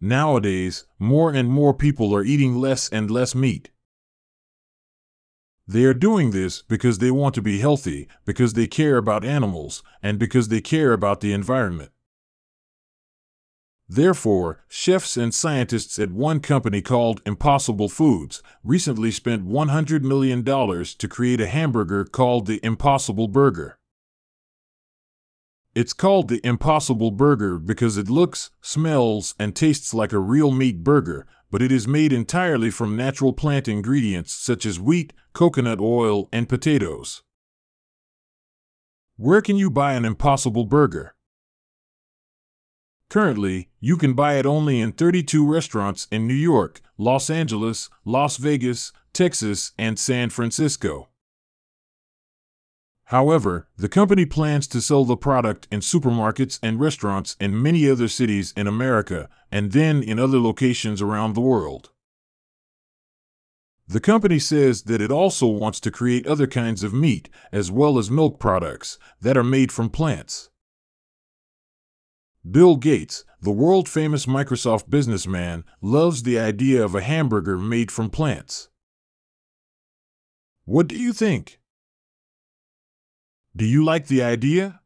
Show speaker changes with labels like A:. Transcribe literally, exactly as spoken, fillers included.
A: Nowadays, more and more people are eating less and less meat. They are doing this because they want to be healthy, because they care about animals, and because they care about the environment. Therefore, chefs and scientists at one company called Impossible Foods recently spent one hundred million dollars to create a hamburger called the Impossible Burger. It's called the Impossible Burger because it looks, smells, and tastes like a real meat burger, but it is made entirely from natural plant ingredients such as wheat, coconut oil, and potatoes. Where can you buy an Impossible Burger? Currently, you can buy it only in thirty-two restaurants in New York, Los Angeles, Las Vegas, Texas, and San Francisco. However, the company plans to sell the product in supermarkets and restaurants in many other cities in America, and then in other locations around the world. The company says that it also wants to create other kinds of meat, as well as milk products, that are made from plants. Bill Gates, the world-famous Microsoft businessman, loves the idea of a hamburger made from plants. What do you think? Do you like the idea?